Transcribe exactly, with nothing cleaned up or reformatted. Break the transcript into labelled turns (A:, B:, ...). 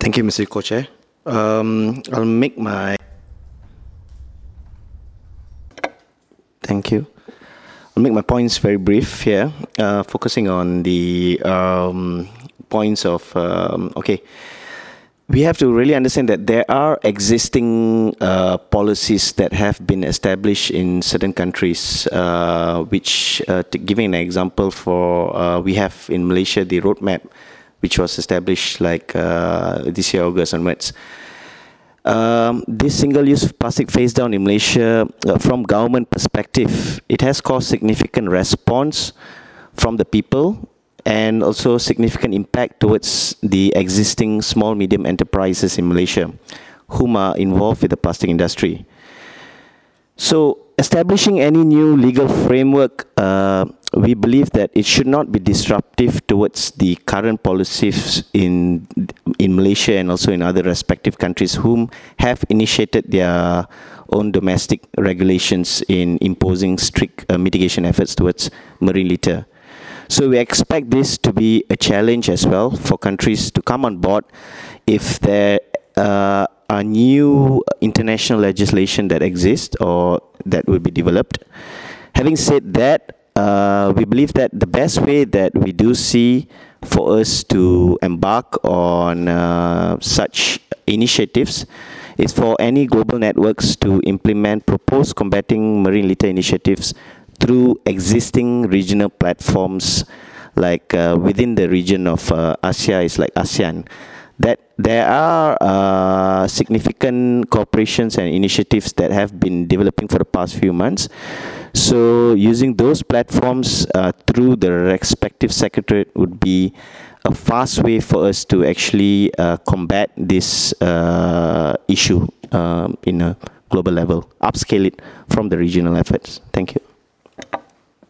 A: Thank you, Mister Co-Chair. Um, I'll make my thank you. I'll make my points very brief here, uh, focusing on the um, points of um, okay. We have to really understand that there are existing uh, policies that have been established in certain countries, uh, which, uh, to giving an example for, uh, we have in Malaysia the roadmap, which was established like uh, this year August onwards. Um, this single-use plastic phase down in Malaysia, uh, from government perspective, it has caused significant response from the people and also significant impact towards the existing small medium enterprises in Malaysia whom are involved with the plastic industry. So establishing any new legal framework, uh, we believe that it should not be disruptive towards the current policies in in Malaysia and also in other respective countries whom have initiated their own domestic regulations in imposing strict uh, mitigation efforts towards marine litter. So we expect this to be a challenge as well for countries to come on board if there uh, are new international legislation that exists or that will be developed. Having said that, uh, we believe that the best way that we do see for us to embark on uh, such initiatives is for any global networks to implement proposed combating marine litter initiatives through existing regional platforms, like uh, within the region of uh, Asia is like ASEAN, that there are uh, significant corporations and initiatives that have been developing for the past few months. So using those platforms uh, through the respective secretariat would be a fast way for us to actually uh, combat this uh, issue um, in a global level, upscale it from the regional efforts. Thank you.